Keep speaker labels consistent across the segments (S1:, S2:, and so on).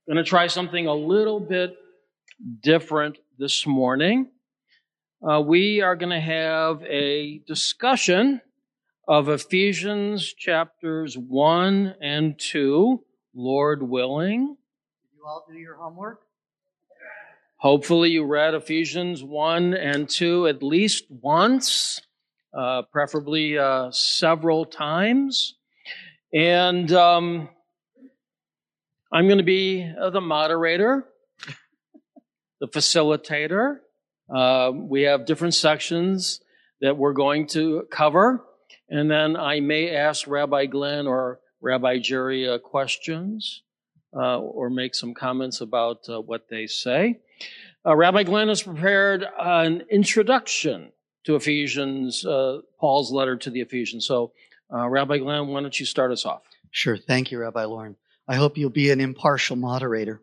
S1: going to try something a little bit different this morning. We are going to have a discussion of Ephesians chapters 1 and 2, Lord willing.
S2: Did you all do your homework?
S1: Hopefully you read Ephesians 1 and 2 at least once, preferably several times. And I'm going to be the moderator, the facilitator. We have different sections that we're going to cover. And then I may ask Rabbi Glenn or Rabbi Jerry questions or make some comments about what they say. Rabbi Glenn has prepared an introduction to Ephesians, Paul's letter to the Ephesians. So, Rabbi Glenn, why don't you start us off?
S2: Sure. Thank you, Rabbi Lauren. I hope you'll be an impartial moderator.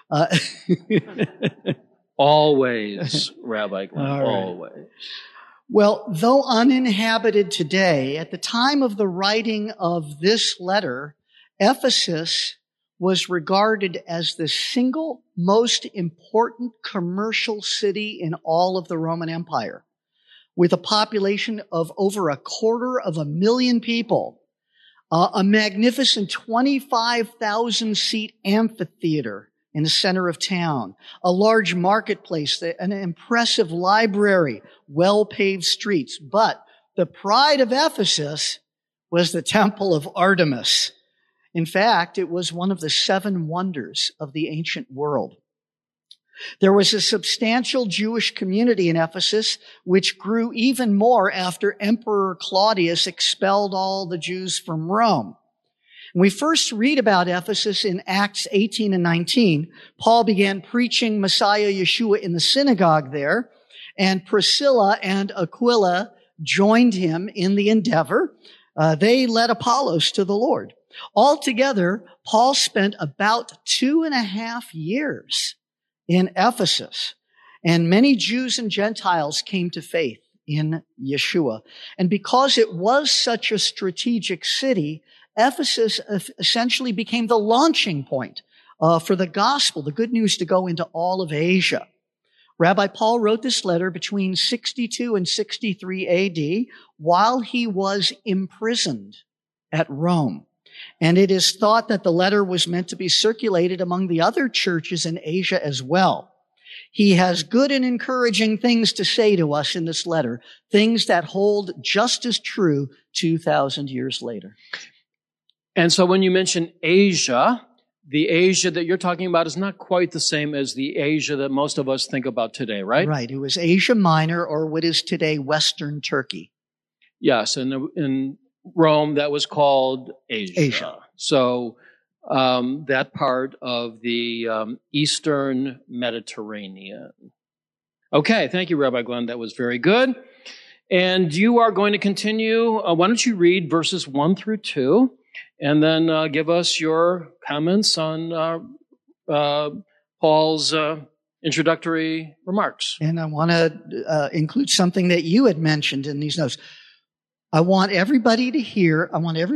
S1: Always, Rabbi Glenn,
S2: All right.
S1: always.
S2: Well, though uninhabited today, at the time of the writing of this letter, Ephesus was regarded as the single most important commercial city in all of the Roman Empire, with a population of over 250,000 people, a magnificent 25,000-seat amphitheater in the center of town, a large marketplace, an impressive library, well-paved streets. But the pride of Ephesus was the Temple of Artemis. In fact, it was one of the 7 wonders of the ancient world. There was a substantial Jewish community in Ephesus, which grew even more after Emperor Claudius expelled all the Jews from Rome. We first read about Ephesus in Acts 18 and 19. Paul began preaching Messiah Yeshua in the synagogue there, and Priscilla and Aquila joined him in the endeavor. They led Apollos to the Lord. Altogether, Paul spent about 2.5 years in Ephesus, and many Jews and Gentiles came to faith in Yeshua. And because it was such a strategic city, Ephesus essentially became the launching point for the gospel, the good news, to go into all of Asia. Rabbi Paul wrote this letter between 62 and 63 AD while he was imprisoned at Rome. And it is thought that the letter was meant to be circulated among the other churches in Asia as well. He has good and encouraging things to say to us in this letter, things that hold just as true 2,000 years later.
S1: And so when you mention Asia, the Asia that you're talking about is not quite the same as the Asia that most of us think about today, right?
S2: Right. It was Asia Minor, or what is today Western Turkey.
S1: Yes, and in Rome that was called Asia. So that part of the Eastern Mediterranean. Okay, thank you, Rabbi Glenn. That was very good. And you are going to continue. Why don't you read verses 1 through 2? And then give us your comments on Paul's introductory remarks.
S2: And I want to include something that you had mentioned in these notes. I want everybody here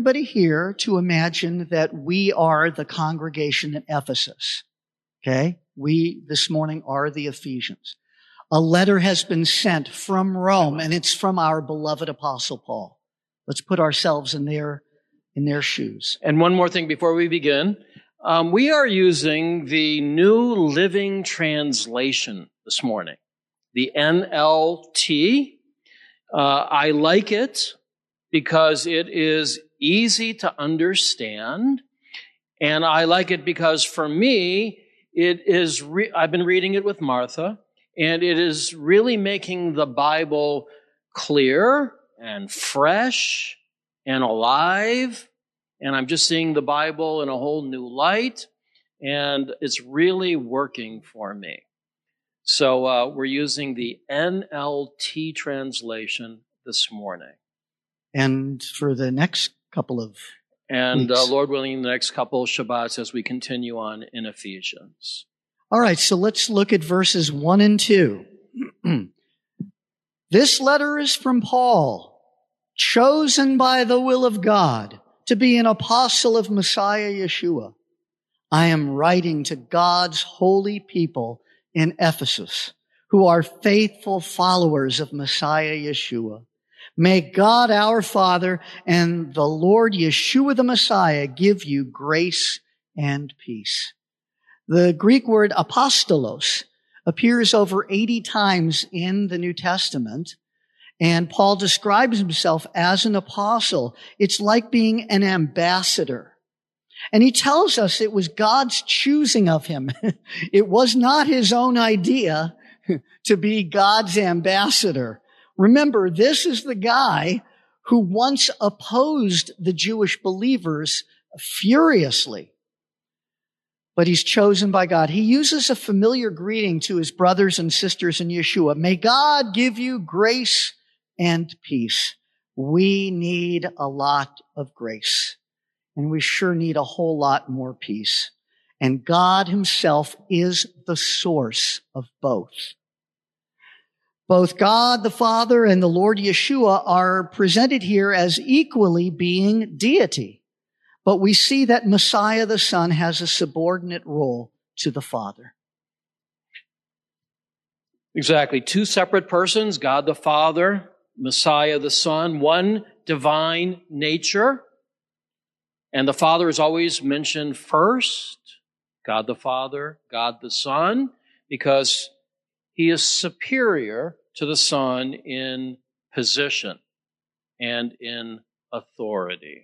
S2: to imagine that we are the congregation in Ephesus. Okay? We, this morning, are the Ephesians. A letter has been sent from Rome, and it's from our beloved Apostle Paul. Let's put ourselves in their shoes.
S1: And one more thing before we begin. We are using the New Living Translation this morning, the NLT. I like it because it is easy to understand, and I like it because for me, it is. I've been reading it with Martha, and it is really making the Bible clear and fresh and alive, and I'm just seeing the Bible in a whole new light, and it's really working for me. So we're using the NLT translation this morning.
S2: And for the next couple of weeks.
S1: Lord willing, the next couple of Shabbats as we continue on in Ephesians.
S2: All right, so let's look at verses 1 and 2. This letter is from Paul, chosen by the will of God to be an apostle of Messiah Yeshua. I am writing to God's holy people in Ephesus, who are faithful followers of Messiah Yeshua. May God our Father and the Lord Yeshua the Messiah give you grace and peace. The Greek word apostolos appears over 80 times in the New Testament, and Paul describes himself as an apostle. It's like being an ambassador. And he tells us it was God's choosing of him. It was not his own idea to be God's ambassador. Remember, this is the guy who once opposed the Jewish believers furiously. But he's chosen by God. He uses a familiar greeting to his brothers and sisters in Yeshua. May God give you grace and peace. We need a lot of grace. And we sure need a whole lot more peace. And God himself is the source of both. Both God the Father and the Lord Yeshua are presented here as equally being deity. But we see that Messiah the Son has a subordinate role to the Father.
S1: Exactly. Two separate persons, God the Father, Messiah the Son, one divine nature. And the Father is always mentioned first, God the Father, God the Son, because he is superior to the Son in position and in authority.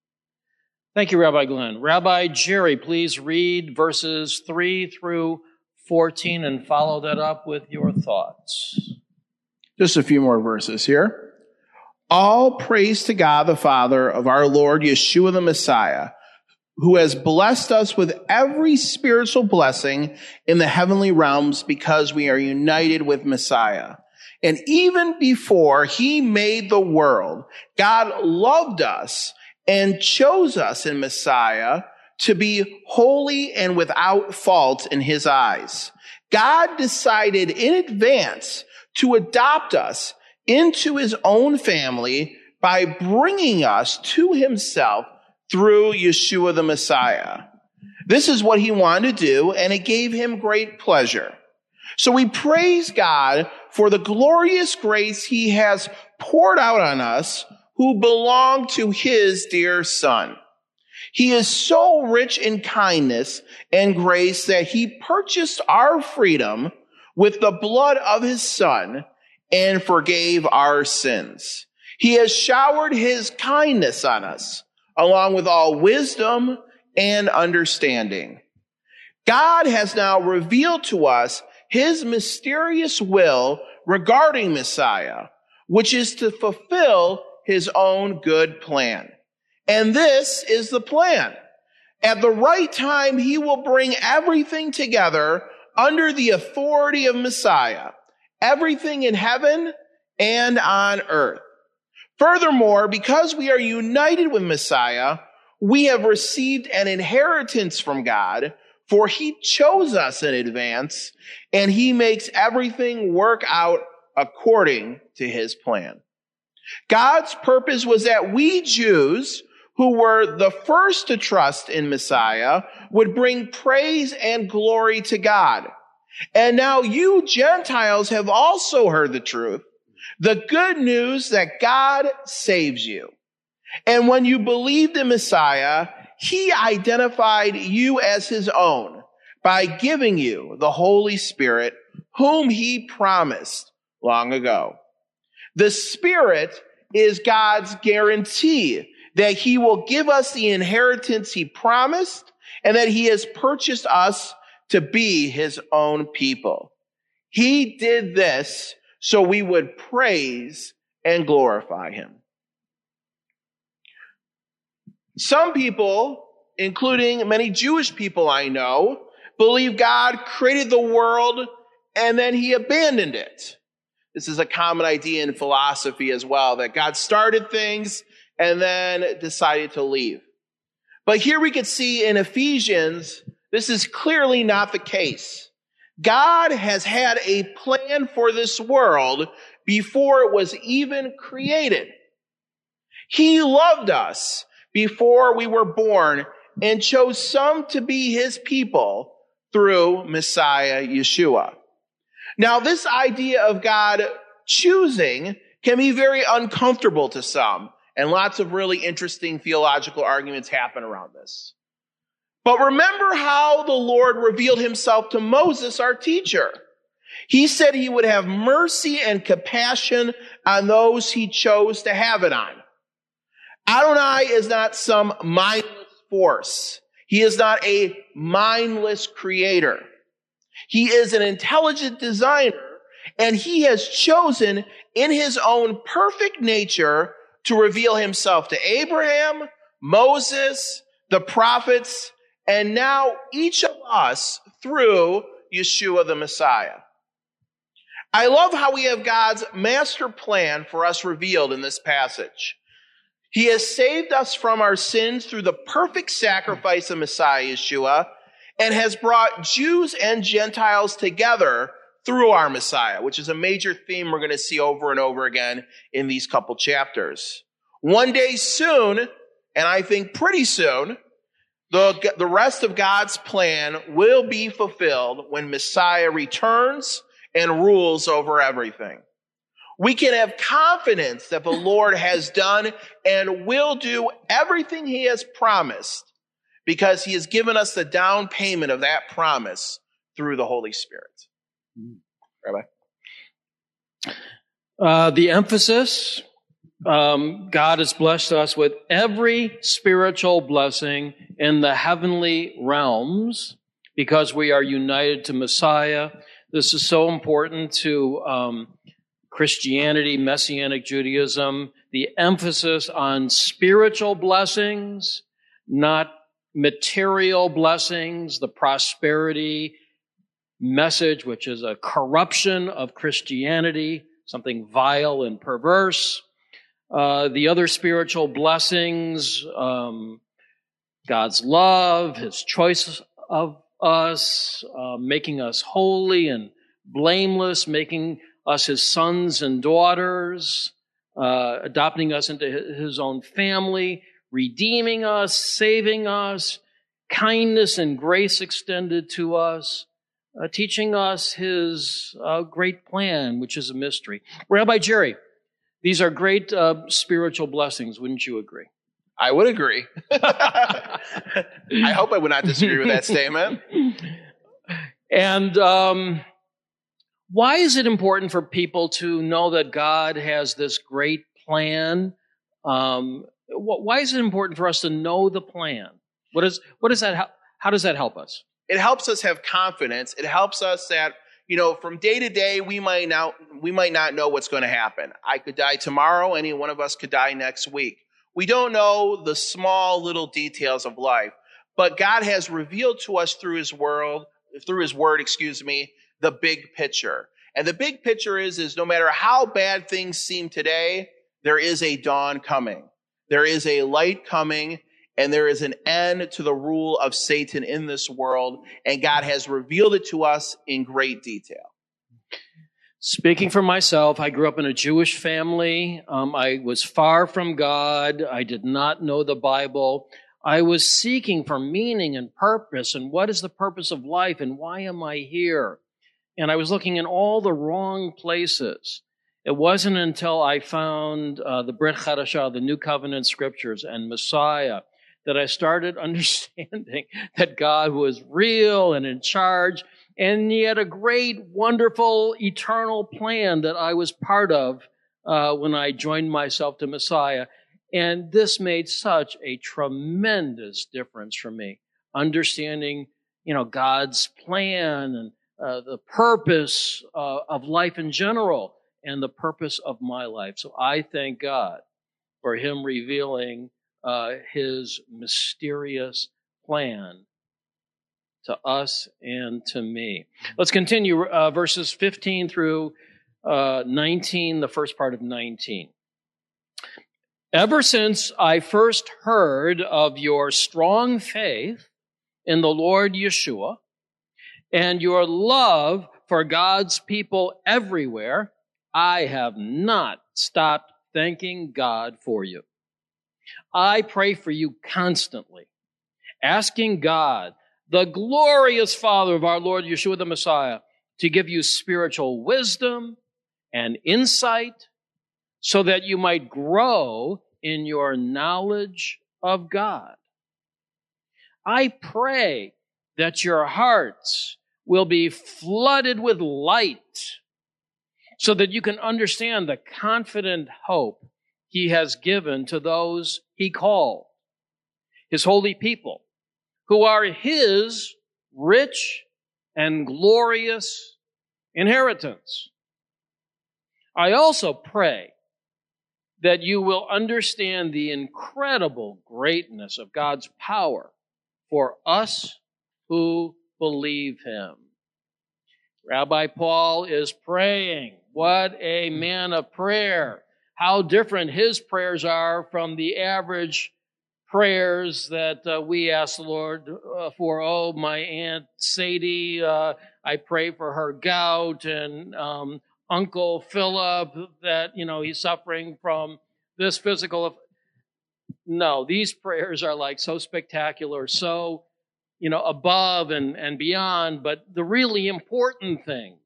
S1: Thank you, Rabbi Glenn. Rabbi Jerry, please read verses 3 through 14 and follow that up with your thoughts.
S3: Just a few more verses here. All praise to God the Father of our Lord Yeshua the Messiah, who has blessed us with every spiritual blessing in the heavenly realms because we are united with Messiah. And even before he made the world, God loved us and chose us in Messiah to be holy and without fault in his eyes. God decided in advance to adopt us into his own family by bringing us to himself through Yeshua the Messiah. This is what he wanted to do, and it gave him great pleasure. So we praise God for the glorious grace he has poured out on us who belong to his dear Son. He is so rich in kindness and grace that he purchased our freedom with the blood of his Son and forgave our sins. He has showered his kindness on us, along with all wisdom and understanding. God has now revealed to us his mysterious will regarding Messiah, which is to fulfill his own good plan. And this is the plan. At the right time, he will bring everything together under the authority of Messiah, everything in heaven and on earth. Furthermore, because we are united with Messiah, we have received an inheritance from God, for he chose us in advance, and he makes everything work out according to his plan. God's purpose was that we Jews, who were the first to trust in Messiah, would bring praise and glory to God. And now you Gentiles have also heard the truth, the good news that God saves you. And when you believed in Messiah, he identified you as his own by giving you the Holy Spirit, whom he promised long ago. The Spirit is God's guarantee that he will give us the inheritance he promised and that he has purchased us to be his own people. He did this so we would praise and glorify him. Some people, including many Jewish people I know, believe God created the world and then he abandoned it. This is a common idea in philosophy as well, that God started things and then decided to leave. But here we could see in Ephesians, this is clearly not the case. God has had a plan for this world before it was even created. He loved us before we were born and chose some to be his people through Messiah Yeshua. Now, this idea of God choosing can be very uncomfortable to some, and lots of really interesting theological arguments happen around this. But remember how the Lord revealed himself to Moses, our teacher. He said he would have mercy and compassion on those he chose to have it on. Adonai is not some mindless force. He is not a mindless creator. He is an intelligent designer, and he has chosen in his own perfect nature to reveal himself to Abraham, Moses, the prophets, and now each of us through Yeshua the Messiah. I love how we have God's master plan for us revealed in this passage. He has saved us from our sins through the perfect sacrifice of Messiah Yeshua, and has brought Jews and Gentiles together through our Messiah, which is a major theme we're going to see over and over again in these couple chapters. One day soon, and I think pretty soon, the rest of God's plan will be fulfilled when Messiah returns and rules over everything. We can have confidence that the Lord has done and will do everything he has promised, because he has given us the down payment of that promise through the Holy Spirit. Rabbi?
S1: The emphasis, God has blessed us with every spiritual blessing in the heavenly realms because we are united to Messiah. This is so important to Christianity, Messianic Judaism, the emphasis on spiritual blessings, not material blessings, the prosperity message, which is a corruption of Christianity, something vile and perverse. The other spiritual blessings, God's love, his choice of us, making us holy and blameless, making us his sons and daughters, adopting us into his own family, redeeming us, saving us, kindness and grace extended to us, teaching us his great plan, which is a mystery. Rabbi Jerry, these are great spiritual blessings, wouldn't you agree?
S3: I would agree. I hope I would not disagree with that statement.
S1: And why is it important for people to know that God has this great plan? Why is it important for us to know the plan? What is that? How does that help us?
S3: It helps us have confidence. It helps us that, from day to day, we might not know what's going to happen. I could die tomorrow. Any one of us could die next week. We don't know the small little details of life, but God has revealed to us through his word, the big picture. And the big picture is no matter how bad things seem today, there is a dawn coming. There is a light coming, and there is an end to the rule of Satan in this world, and God has revealed it to us in great detail.
S1: Speaking for myself, I grew up in a Jewish family. I was far from God. I did not know the Bible. I was seeking for meaning and purpose, and what is the purpose of life, and why am I here? And I was looking in all the wrong places. It wasn't until I found the Brit Chadashah, the New Covenant Scriptures, and Messiah, that I started understanding that God was real and in charge, and he had a great, wonderful, eternal plan that I was part of when I joined myself to Messiah. And this made such a tremendous difference for me, understanding, God's plan and the purpose of life in general and the purpose of my life. So I thank God for him revealing his mysterious plan to us and to me. Let's continue verses 15 through 19, the first part of 19. Ever since I first heard of your strong faith in the Lord Yeshua and your love for God's people everywhere, I have not stopped thanking God for you. I pray for you constantly, asking God, the glorious Father of our Lord Yeshua the Messiah, to give you spiritual wisdom and insight so that you might grow in your knowledge of God. I pray that your hearts will be flooded with light so that you can understand the confident hope he has given to those he called, his holy people, who are his rich and glorious inheritance. I also pray that you will understand the incredible greatness of God's power for us who believe him. Rabbi Paul is praying. What a man of prayer. How different his prayers are from the average prayers that we ask the Lord for. Oh, my Aunt Sadie, I pray for her gout, and Uncle Philip, that, he's suffering from this physical. No, these prayers are like so spectacular, so, above and beyond, but the really important things.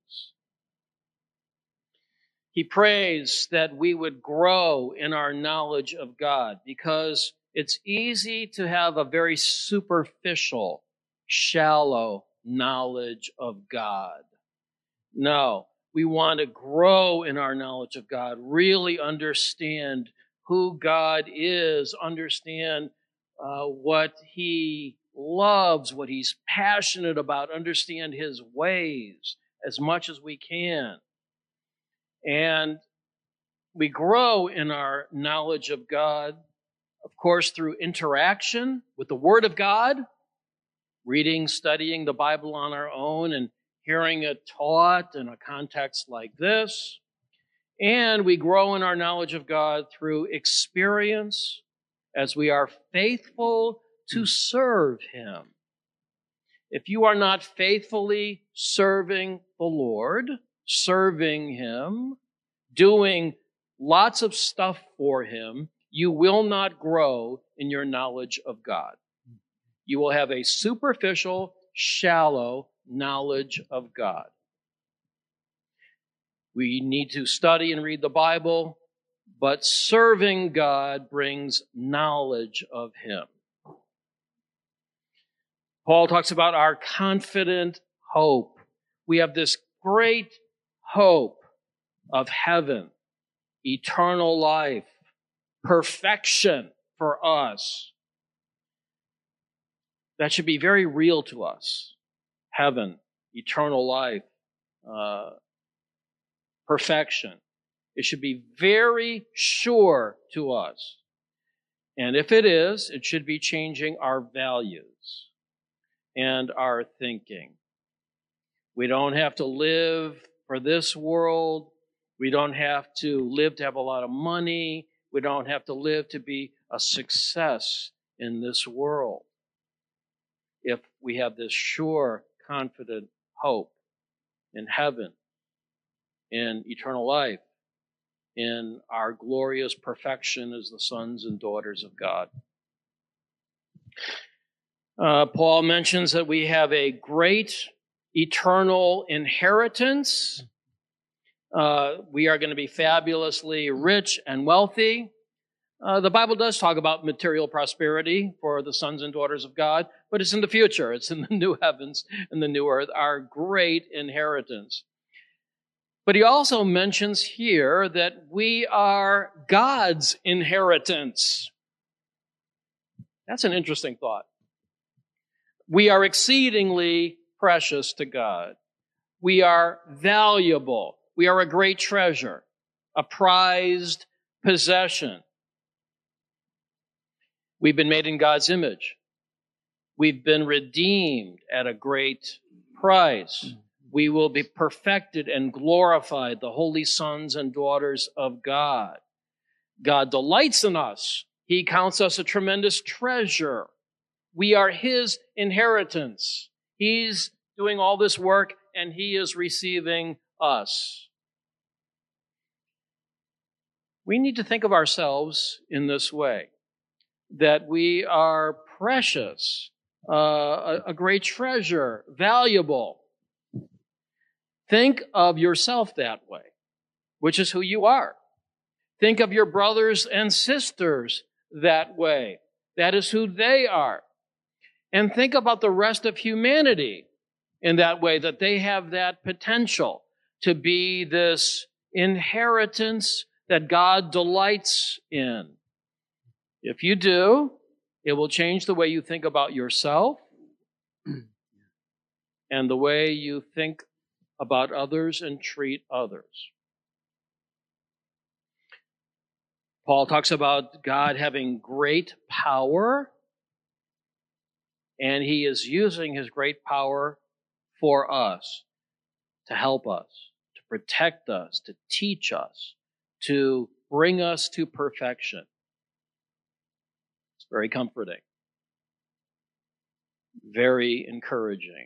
S1: He prays that we would grow in our knowledge of God, because it's easy to have a very superficial, shallow knowledge of God. No, we want to grow in our knowledge of God, really understand who God is, understand what he loves, what he's passionate about, understand his ways as much as we can. And we grow in our knowledge of God, of course, through interaction with the Word of God, reading, studying the Bible on our own, and hearing it taught in a context like this. And we grow in our knowledge of God through experience as we are faithful to serve him. If you are not faithfully serving the Lord, serving him, doing lots of stuff for him, you will not grow in your knowledge of God. You will have a superficial, shallow knowledge of God. We need to study and read the Bible, but serving God brings knowledge of him. Paul talks about our confident hope. We have this great hope of heaven, eternal life, perfection for us. That should be very real to us. Heaven, eternal life, perfection. It should be very sure to us. And if it is, it should be changing our values and our thinking. We don't have to live for this world. We don't have to live to have a lot of money. We don't have to live to be a success in this world. If we have this sure, confident hope in heaven, in eternal life, in our glorious perfection as the sons and daughters of God. Paul mentions that we have a great eternal inheritance. We are going to be fabulously rich and wealthy. The Bible does talk about material prosperity for the sons and daughters of God, but it's in the future. It's in the new heavens and the new earth, our great inheritance. But he also mentions here that we are God's inheritance. That's an interesting thought. We are exceedingly precious to God. We are valuable. We are a great treasure, a prized possession. We've been made in God's image. We've been redeemed at a great price. We will be perfected and glorified, the holy sons and daughters of God. God delights in us. He counts us a tremendous treasure. We are his inheritance. He's doing all this work, and he is receiving us. We need to think of ourselves in this way, that we are precious a great treasure, valuable. Think of yourself that way, which is who you are. Think of your brothers and sisters that way. That is who they are. And think about the rest of humanity in that way, that they have that potential to be this inheritance that God delights in. If you do, it will change the way you think about yourself and the way you think about others and treat others. Paul talks about God having great power, and he is using his great power for us, to help us, to protect us, to teach us, to bring us to perfection. It's very comforting, very encouraging.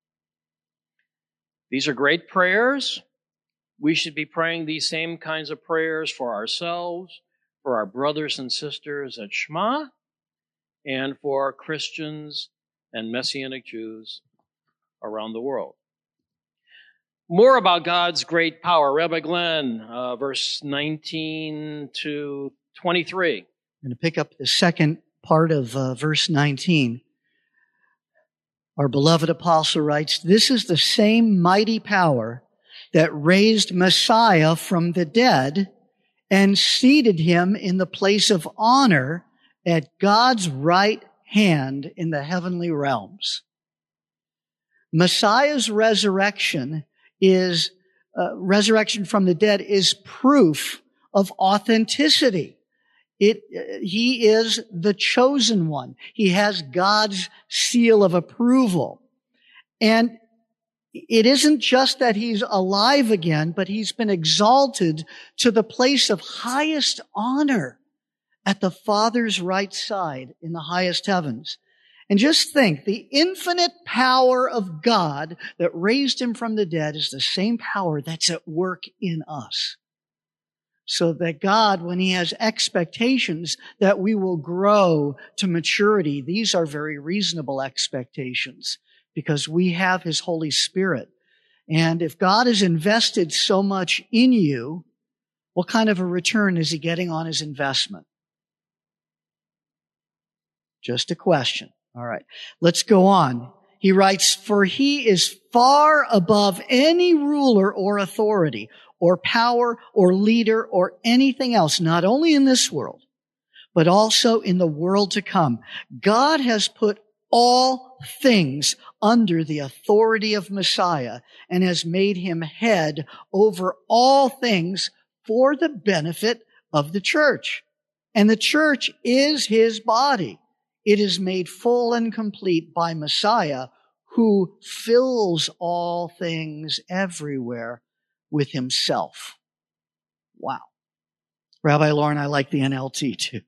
S1: These are great prayers. We should be praying these same kinds of prayers for ourselves, for our brothers and sisters at Shema, and for Christians and Messianic Jews around the world. More about God's great power. Rabbi Glenn, verse 19 to 23.
S2: I'm going to pick up the second part of verse 19. Our beloved apostle writes, "This is the same mighty power that raised Messiah from the dead and seated him in the place of honor at God's right hand in the heavenly realms." Messiah's resurrection from the dead is proof of authenticity. He is the chosen one. He has God's seal of approval. And it isn't just that he's alive again, but he's been exalted to the place of highest honor at the Father's right side in the highest heavens. And just think, the infinite power of God that raised him from the dead is the same power that's at work in us. So that God, when he has expectations that we will grow to maturity, these are very reasonable expectations because we have his Holy Spirit. And if God has invested so much in you, what kind of a return is he getting on his investment? Just a question. All right, let's go on. He writes, "For he is far above any ruler or authority or power or leader or anything else, not only in this world, but also in the world to come. God has put all things under the authority of Messiah and has made him head over all things for the benefit of the church. And the church is his body. It is made full and complete by Messiah, who fills all things everywhere with himself." Wow. Rabbi Lauren, I like the NLT too.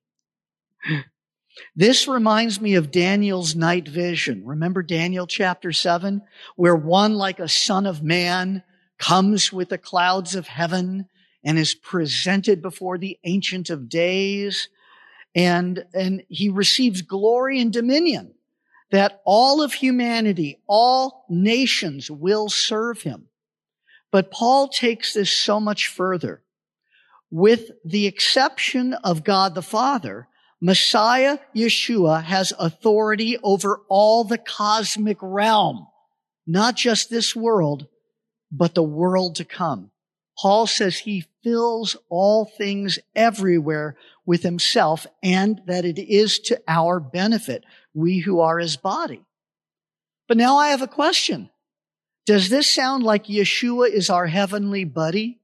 S2: This reminds me of Daniel's night vision. Remember Daniel chapter 7, where one like a son of man comes with the clouds of heaven and is presented before the Ancient of Days. And he receives glory and dominion, that all of humanity, all nations will serve him. But Paul takes this so much further. With the exception of God the Father, Messiah Yeshua has authority over all the cosmic realm, not just this world, but the world to come. Paul says he fills all things everywhere with himself, and that it is to our benefit, we who are his body. But now I have a question. Does this sound like Yeshua is our heavenly buddy?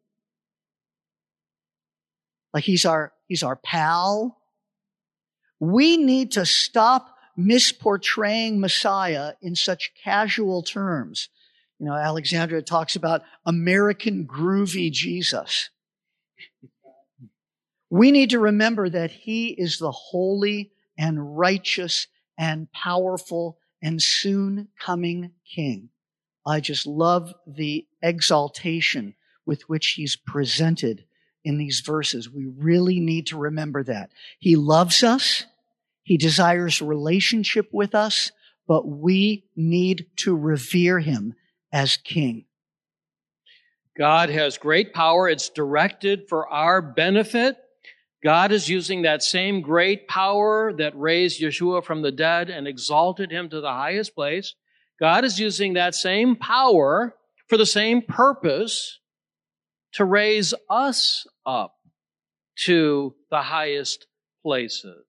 S2: Like he's our pal? We need to stop misportraying Messiah in such casual terms. You know, Alexandra talks about American groovy Jesus. We need to remember that he is the holy and righteous and powerful and soon coming King. I just love the exaltation with which he's presented in these verses. We really need to remember that. He loves us. He desires a relationship with us, but we need to revere him as king.
S1: God has great power. It's directed for our benefit. God is using that same great power that raised Yeshua from the dead and exalted him to the highest place. God is using that same power for the same purpose to raise us up to the highest places.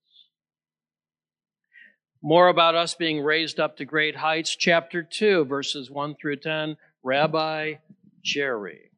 S1: More about us being raised up to great heights, chapter 2, verses 1 through 10, Rabbi Jerry.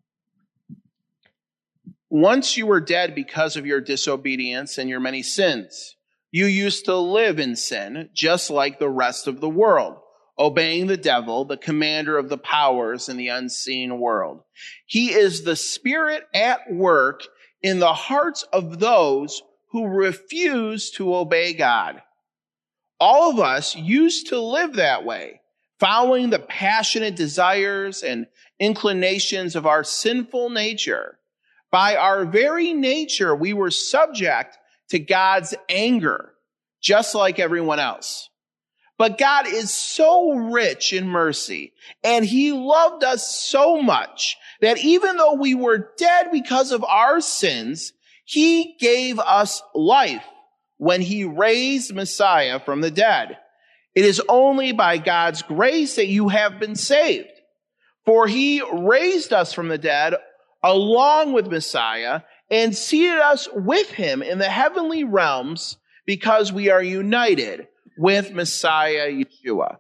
S3: Once you were dead because of your disobedience and your many sins. You used to live in sin, just like the rest of the world, obeying the devil, the commander of the powers in the unseen world. He is the spirit at work in the hearts of those who refuse to obey God. All of us used to live that way, following the passionate desires and inclinations of our sinful nature. By our very nature, we were subject to God's anger, just like everyone else. But God is so rich in mercy, and he loved us so much that even though we were dead because of our sins, he gave us life when he raised Messiah from the dead. It is only by God's grace that you have been saved. For he raised us from the dead along with Messiah and seated us with him in the heavenly realms because we are united with Messiah Yeshua.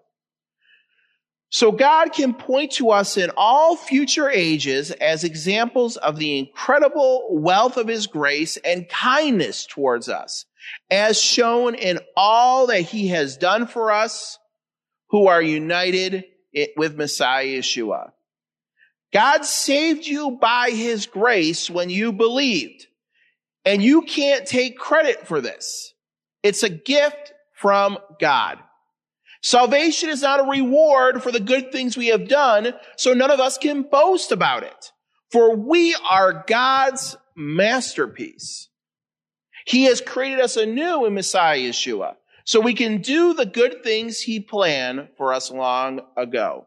S3: So God can point to us in all future ages as examples of the incredible wealth of his grace and kindness towards us, as shown in all that he has done for us who are united with Messiah Yeshua. God saved you by his grace when you believed, and you can't take credit for this. It's a gift from God. Salvation is not a reward for the good things we have done, so none of us can boast about it. For we are God's masterpiece. He has created us anew in Messiah Yeshua, so we can do the good things he planned for us long ago.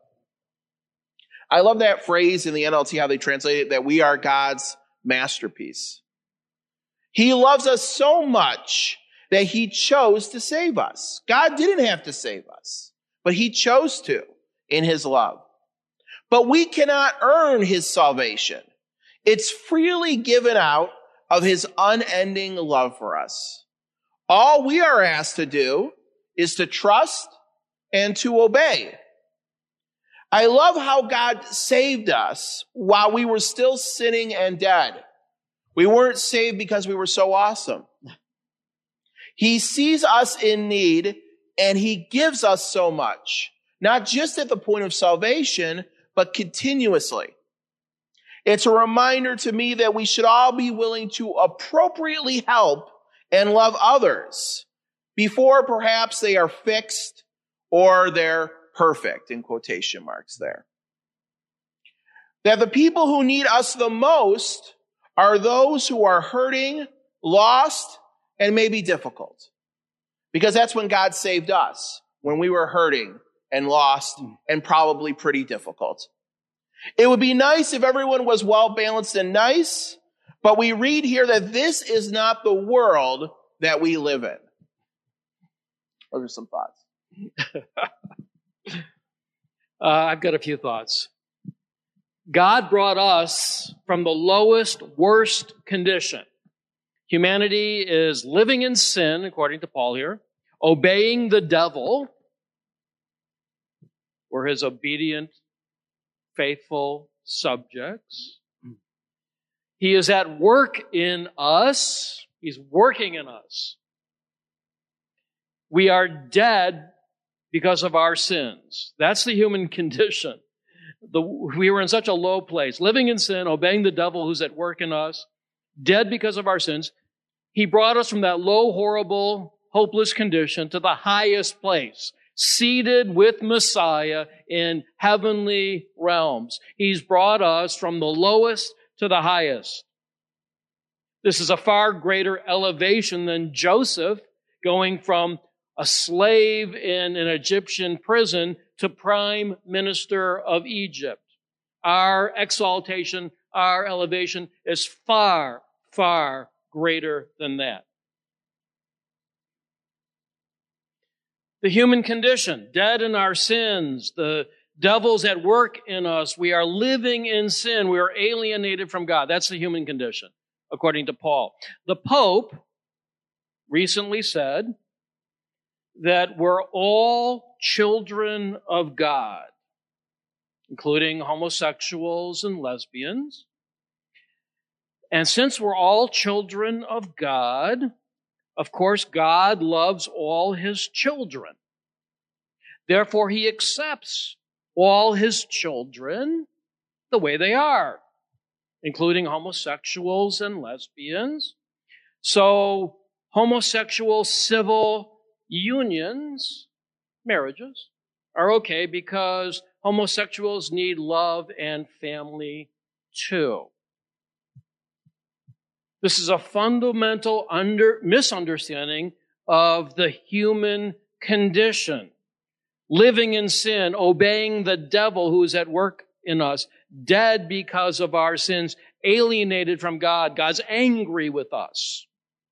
S3: I love that phrase in the NLT, how they translate it, that we are God's masterpiece. He loves us so much that he chose to save us. God didn't have to save us, but he chose to in his love. But we cannot earn his salvation. It's freely given out of his unending love for us. All we are asked to do is to trust and to obey. I love how God saved us while we were still sinning and dead. We weren't saved because we were so awesome. He sees us in need and he gives us so much, not just at the point of salvation, but continuously. It's a reminder to me that we should all be willing to appropriately help and love others before perhaps they are fixed or they're perfect, in quotation marks there. That the people who need us the most are those who are hurting, lost, and maybe difficult. Because that's when God saved us, when we were hurting and lost and probably pretty difficult. It would be nice if everyone was well-balanced and nice, but we read here that this is not the world that we live in. Those are some thoughts.
S1: I've got a few thoughts. God brought us from the lowest, worst condition. Humanity is living in sin, according to Paul here, obeying the devil. We're his obedient, faithful subjects. He is at work in us. He's working in us. We are dead because of our sins. That's the human condition. We were in such a low place, living in sin, obeying the devil who's at work in us, dead because of our sins. He brought us from that low, horrible, hopeless condition to the highest place, seated with Messiah in heavenly realms. He's brought us from the lowest to the highest. This is a far greater elevation than Joseph going from a slave in an Egyptian prison to prime minister of Egypt. Our exaltation, our elevation is far, far greater than that. The human condition, dead in our sins, the devil's at work in us. We are living in sin. We are alienated from God. That's the human condition, according to Paul. The Pope recently said that we're all children of God, including homosexuals and lesbians. And since we're all children of God, of course, God loves all his children. Therefore, he accepts all his children the way they are, including homosexuals and lesbians. So, homosexual civil unions, marriages, are okay because homosexuals need love and family too. This is a fundamental misunderstanding of the human condition. Living in sin, obeying the devil who is at work in us, dead because of our sins, alienated from God. God's angry with us.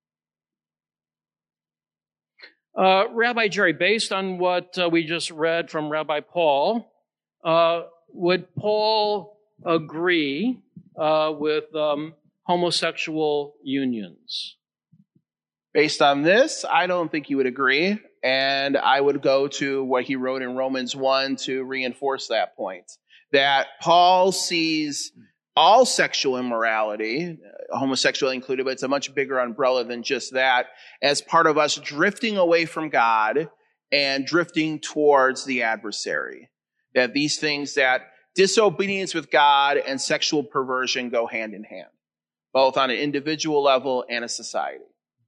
S1: Rabbi Jerry, based on what we just read from Rabbi Paul, would Paul agree with homosexual unions?
S3: Based on this, I don't think he would agree. And I would go to what he wrote in Romans 1 to reinforce that point. That Paul sees all sexual immorality, homosexuality included, but it's a much bigger umbrella than just that, as part of us drifting away from God and drifting towards the adversary. That these things, that disobedience with God and sexual perversion go hand in hand, both on an individual level and a society.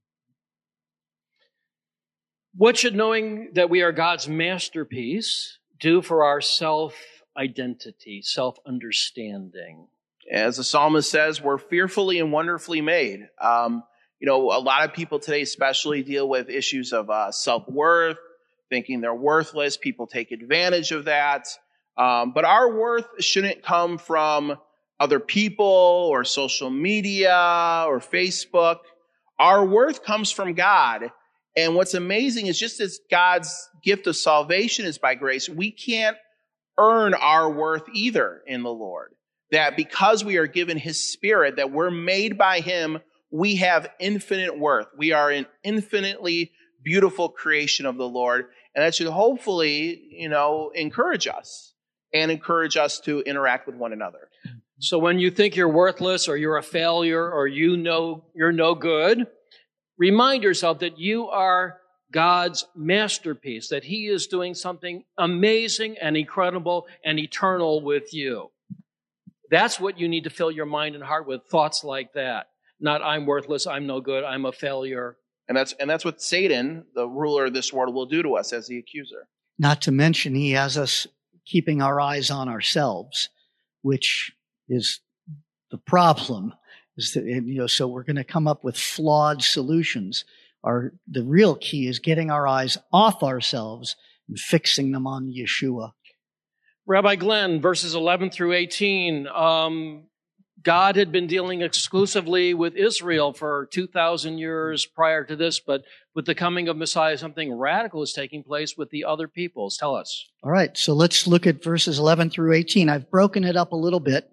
S1: What should knowing that we are God's masterpiece do for our self-identity, self-understanding?
S3: As the psalmist says, we're fearfully and wonderfully made. A lot of people today especially deal with issues of self-worth, thinking they're worthless. People take advantage of that. But our worth shouldn't come from other people or social media or Facebook. Our worth comes from God. And what's amazing is, just as God's gift of salvation is by grace, we can't earn our worth either in the Lord. That because we are given his Spirit, that we're made by him, we have infinite worth. We are an infinitely beautiful creation of the Lord. And that should hopefully, encourage us and encourage us to interact with one another.
S1: So when you think you're worthless or you're a failure or you're no good, remind yourself that you are God's masterpiece, that he is doing something amazing and incredible and eternal with you. That's what you need to fill your mind and heart with, thoughts like that. Not I'm worthless, I'm no good, I'm a failure.
S3: And that's what Satan, the ruler of this world, will do to us as the accuser.
S2: Not to mention, he has us keeping our eyes on ourselves, which is the problem. So we're going to come up with flawed solutions. The real key is getting our eyes off ourselves and fixing them on Yeshua.
S1: Rabbi Glenn, verses 11 through 18, God had been dealing exclusively with Israel for 2,000 years prior to this, but with the coming of Messiah, something radical is taking place with the other peoples. Tell us.
S2: All right, so let's look at verses 11 through 18. I've broken it up a little bit.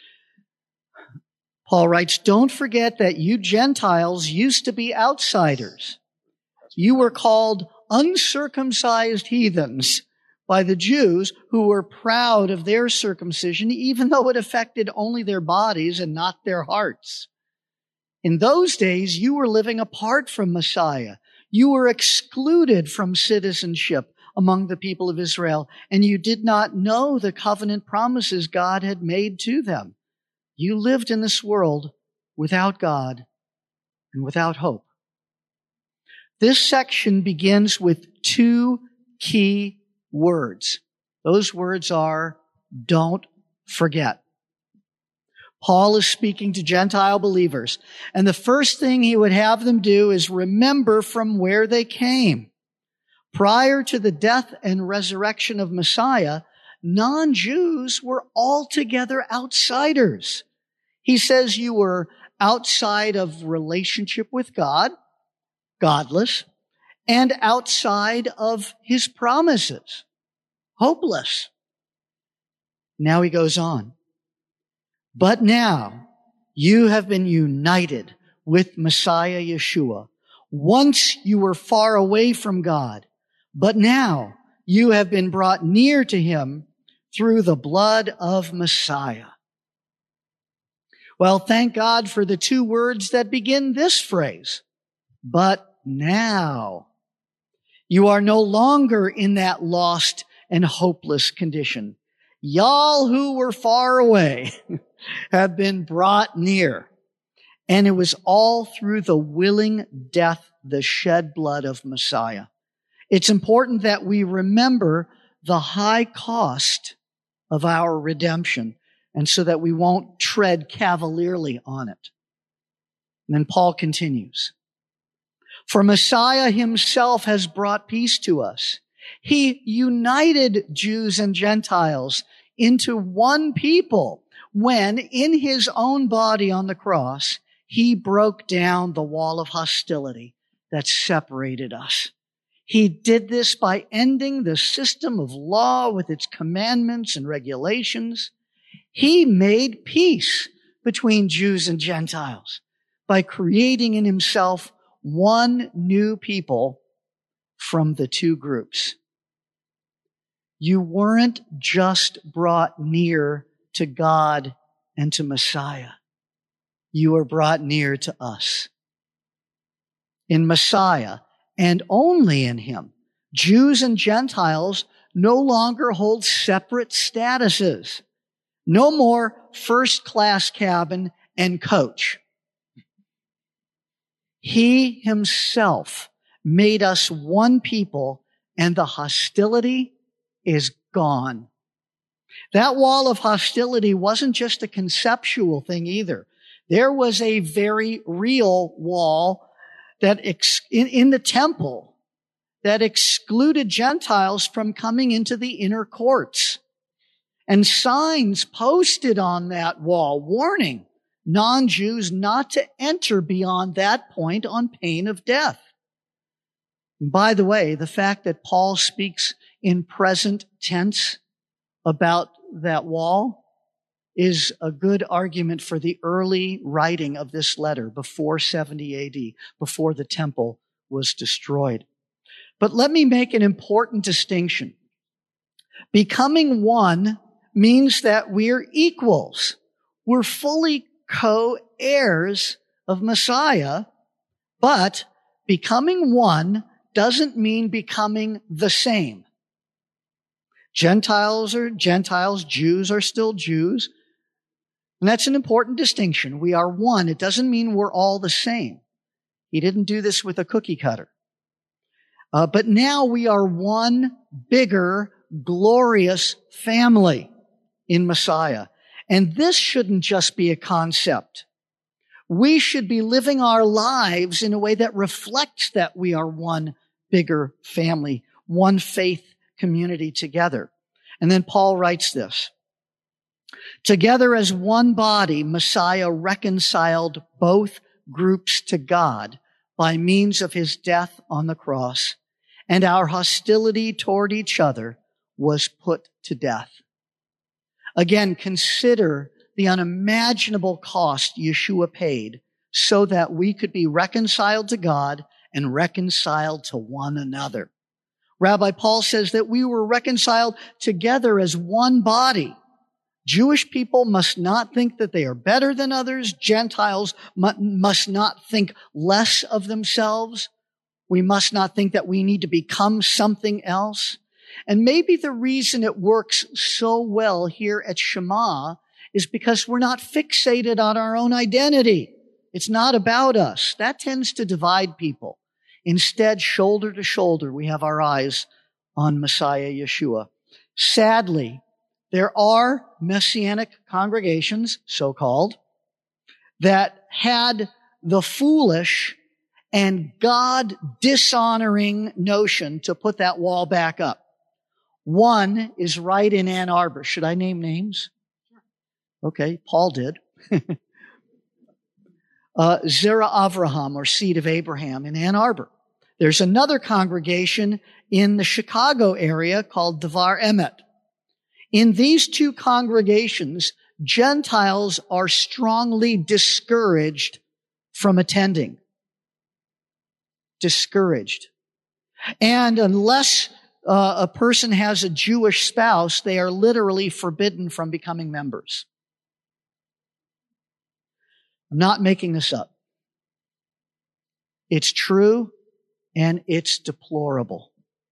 S2: Paul writes, "Don't forget that you Gentiles used to be outsiders. You were called uncircumcised heathens by the Jews, who were proud of their circumcision, even though it affected only their bodies and not their hearts. In those days, you were living apart from Messiah. You were excluded from citizenship among the people of Israel, and you did not know the covenant promises God had made to them. You lived in this world without God and without hope." This section begins with two key words. Those words are, don't forget. Paul is speaking to Gentile believers, and the first thing he would have them do is remember from where they came. Prior to the death and resurrection of Messiah, non-Jews were altogether outsiders. He says you were outside of relationship with God, godless, and outside of his promises, hopeless. Now he goes on. But now you have been united with Messiah Yeshua. Once you were far away from God, but now you have been brought near to him through the blood of Messiah. Well, thank God for the two words that begin this phrase. But now you are no longer in that lost and hopeless condition. Y'all who were far away have been brought near. And it was all through the willing death, the shed blood of Messiah. It's important that we remember the high cost of our redemption, and so that we won't tread cavalierly on it. And then Paul continues. For Messiah himself has brought peace to us. He united Jews and Gentiles into one people when, in his own body on the cross, he broke down the wall of hostility that separated us. He did this by ending the system of law with its commandments and regulations. He made peace between Jews and Gentiles by creating in himself one new people from the two groups. You weren't just brought near to God and to Messiah. You were brought near to us. In Messiah, and only in him, Jews and Gentiles no longer hold separate statuses. No more first-class cabin and coach. He himself made us one people, and the hostility is gone. That wall of hostility wasn't just a conceptual thing either. There was a very real wall that in the temple that excluded Gentiles from coming into the inner courts. And signs posted on that wall warning non-Jews not to enter beyond that point on pain of death. And by the way, the fact that Paul speaks in present tense about that wall is a good argument for the early writing of this letter before 70 AD, before the temple was destroyed. But let me make an important distinction. Becoming one means that we're equals. We're fully co-heirs of Messiah, but becoming one doesn't mean becoming the same. Gentiles are Gentiles, Jews are still Jews. And that's an important distinction. We are one. It doesn't mean we're all the same. He didn't do this with a cookie cutter. But now we are one bigger, glorious family in Messiah. And this shouldn't just be a concept. We should be living our lives in a way that reflects that we are one bigger family, one faith community together. And then Paul writes this. Together as one body, Messiah reconciled both groups to God by means of his death on the cross, and our hostility toward each other was put to death. Again, consider the unimaginable cost Yeshua paid so that we could be reconciled to God and reconciled to one another. Rabbi Paul says that we were reconciled together as one body. Jewish people must not think that they are better than others. Gentiles must not think less of themselves. We must not think that we need to become something else. And maybe the reason it works so well here at Shema is because we're not fixated on our own identity. It's not about us. That tends to divide people. Instead, shoulder to shoulder, we have our eyes on Messiah Yeshua. Sadly, there are Messianic congregations, so-called, that had the foolish and God dishonoring notion to put that wall back up. One is right in Ann Arbor. Should I name names? Okay, Paul did. Zerah Avraham, or Seed of Abraham, in Ann Arbor. There's another congregation in the Chicago area called Devar Emet. In these two congregations, Gentiles are strongly discouraged from attending. Discouraged. And unless a person has a Jewish spouse, they are literally forbidden from becoming members. I'm not making this up. It's true and it's deplorable.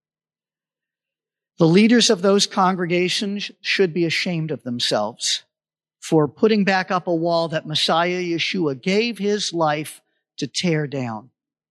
S2: The leaders of those congregations should be ashamed of themselves for putting back up a wall that Messiah Yeshua gave his life to tear down.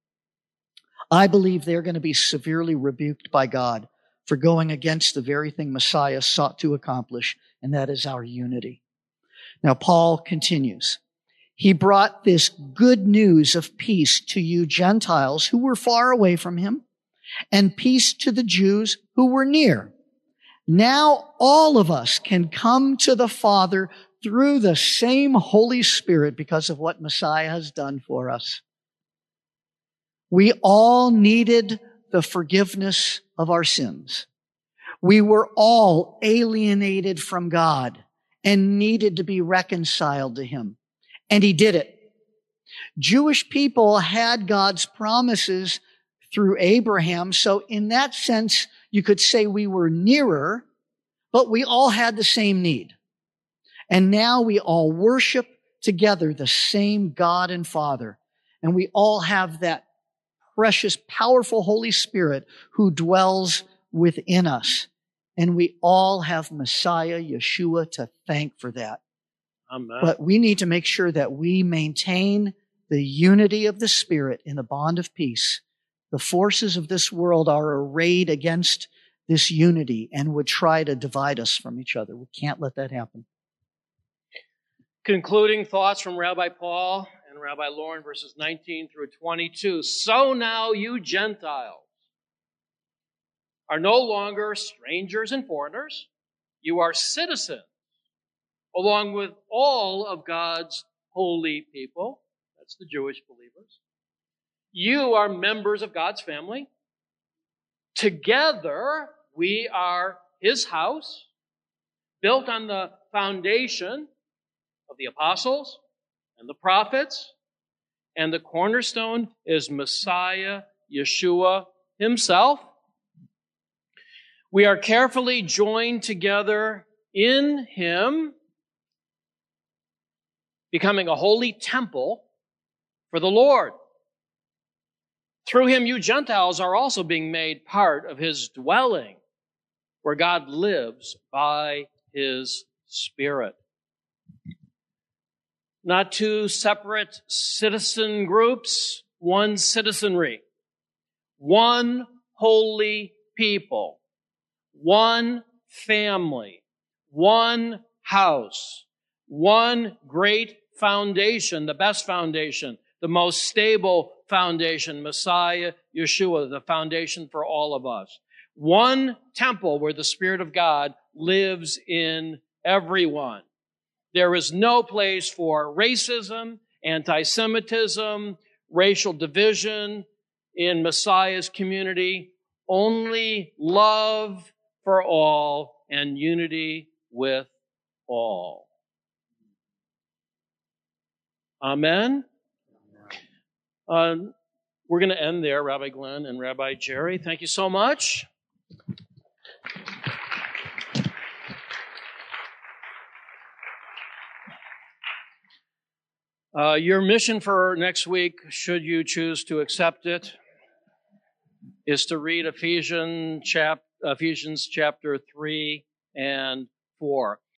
S2: I believe they're going to be severely rebuked by God for going against the very thing Messiah sought to accomplish, and that is our unity. Now, Paul continues. He brought this good news of peace to you Gentiles who were far away from him, and peace to the Jews who were near. Now all of us can come to the Father through the same Holy Spirit because of what Messiah has done for us. We all needed the forgiveness of our sins. We were all alienated from God and needed to be reconciled to him. And he did it. Jewish people had God's promises through Abraham. So in that sense, you could say we were nearer, but we all had the same need. And now we all worship together the same God and Father. And we all have that precious, powerful Holy Spirit who dwells within us. And we all have Messiah Yeshua to thank for that.
S1: Amen.
S2: But we need to make sure that we maintain the unity of the Spirit in the bond of peace. The forces of this world are arrayed against this unity and would try to divide us from each other. We can't let that happen.
S1: Concluding thoughts from Rabbi Paul and Rabbi Lauren, verses 19 through 22. So now you Gentiles are no longer strangers and foreigners. You are citizens, along with all of God's holy people. That's the Jewish believers. You are members of God's family. Together, we are his house, built on the foundation of the apostles and the prophets, and the cornerstone is Messiah Yeshua himself. We are carefully joined together in him, becoming a holy temple for the Lord. Through him, you Gentiles are also being made part of his dwelling, where God lives by his Spirit. Not two separate citizen groups, one citizenry, one holy people, one family, one house, one great foundation, the best foundation, the most stable foundation, Messiah Yeshua, the foundation for all of us. One temple where the Spirit of God lives in everyone. There is no place for racism, anti-Semitism, racial division in Messiah's community. Only love for all and unity with all. Amen. We're going to end there, Rabbi Glenn and Rabbi Jerry. Thank you so much. Your mission for next week, should you choose to accept it, is to read Ephesians chapter 3 and 4.